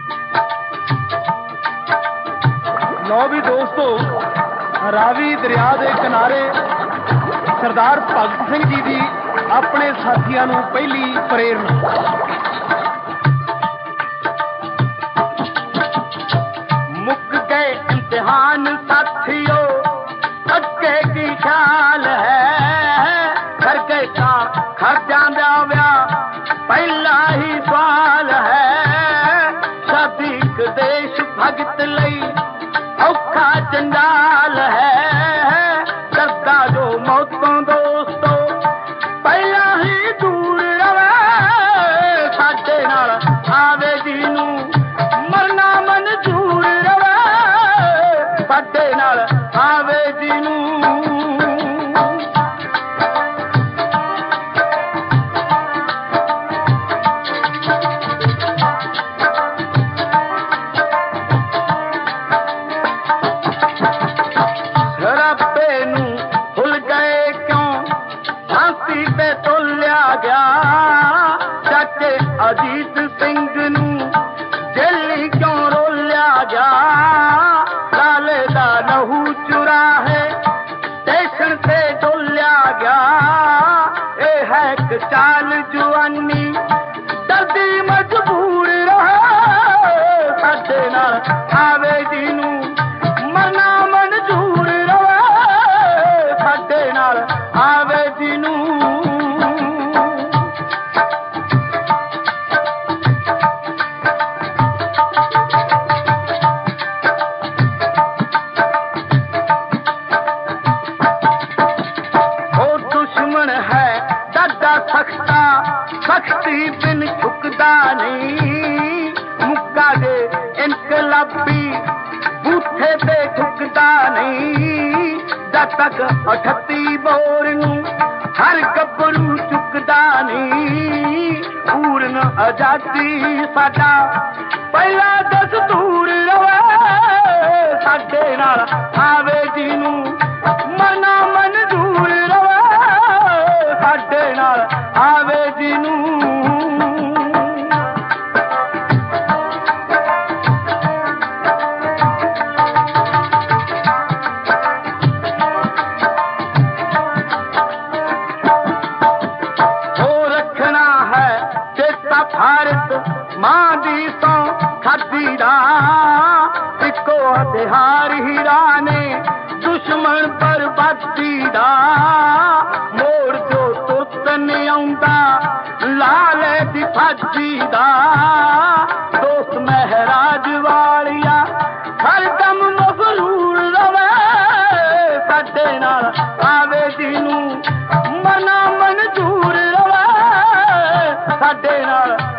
ਲਓ ਵੀ ਦੋਸਤੋ, ਰਾਵੀ ਦਰਿਆ ਦੇ ਕਿਨਾਰੇ ਸਰਦਾਰ ਭਗਤ ਸਿੰਘ ਜੀ ਦੀ ਆਪਣੇ ਸਾਥੀਆਂ ਨੂੰ ਪਹਿਲੀ ਪ੍ਰੇਰਨਾ। मुक गए इम्तिहान साथियों, अगे की ख्याल है, कर गए का खर्चा व्या पहला ही सवाल है, शादी देश भगत लई औखा जंजाल है, दसदा जो मौतों दोस्तों पहला ही दूर रवे, साडे नाल आवे जी नूं मरना मंजूर रवे, साडे नाल आवे जी नूं। शराबे नूं भुल गए क्यों, फांसी पे तोलिया गया, चाचे अजीत सिंह नूं जेली क्यों रोलिया गया, लाले दा लहू चुरा है स्टेशन से डोलिया गया, ए है एक चाल जुआनी दर्दी मजबूर रहे, साडे नाल आवे जी नूं मरना मंजूर रवे, साडे नाल आवे जी नूं। ओ दुश्मन है दादा सख्ता, सख्ती बिन झुकदा नहीं, मुक्का दे इनकलाबी बूथे ते झुकदा नहीं, जद तक 38 बोर नूं हर गब्बरू चुकदा नहीं, पूर्ण आजादी साडा पहला दस्तूर रवे, साडे नाल आवे जी नूं मरना मंजूर रवे, साडे नाल आवे जी नूं। हो रखना है चेता भारत मां दी सौ खादी दा, इको हथियार हीरा ने दुश्मन बर्बादी दा, मोड़ जो तुत नहीं आउंदा लाले दी फाजी दा, दोस्त महराज वालिया हर दम मफरूर रवे, साडे नाल आवे जी नूं मरना मंजूर रवे, साडे नाल